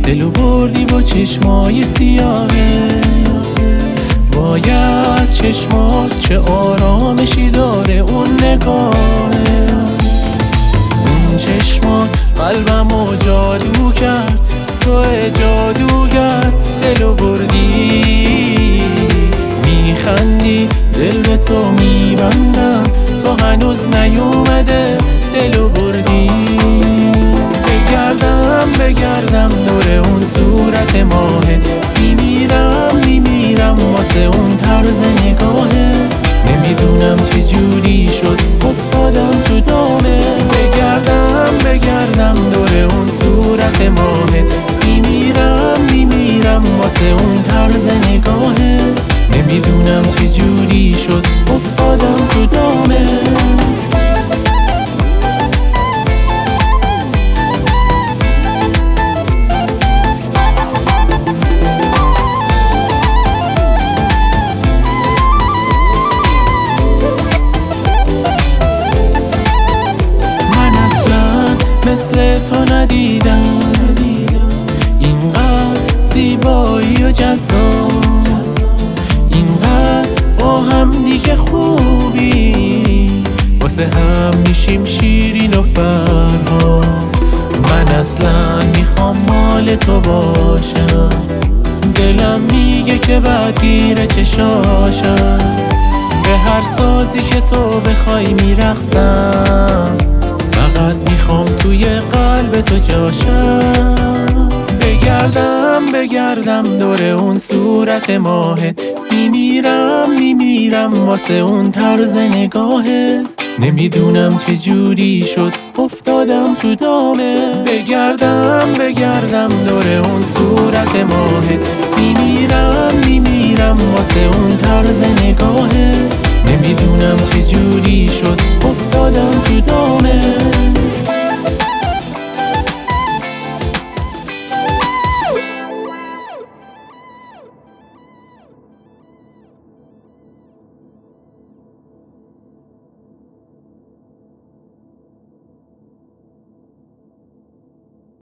دلو بردی با چشمای سیاهه. وای از چشمات چه آرامشی داره اون نگاهه. اون چشمات قلبمو جادو کرد، تو جادوگر دلو بردی. میخندی دل به تو میبندم، تو هنوز نیومده دلو بردی. بگردم دور اون صورت ماهه، میمیرم واسه اون طرز نگاهه. نمیدونم چه جوری شد افتادم تو دامه. بگردم دور اون صورت ماهه، میمیرم واسه اون طرز نگاهه. نمیدونم چه جوری شد افتادم تو دامه. مثل تو ندیدم اینقدر زیبایی و جذاب، اینقدر با هم دیگه خوبی، واسه هم میشیم شیرین و فرها. من اصلا میخوام مال تو باشم، دلم میگه که بدگیر چشاشم. به هر سازی که تو بخوای میرقصم، فقط میخوام توی قلب تو جاشم. بگردم دور اون صورت ماهت، میمیرم واسه اون طرز نگاهت. نمیدونم چه جوری شد افتادم تو دامه. بگردم دور اون صورت ماهت، میمیرم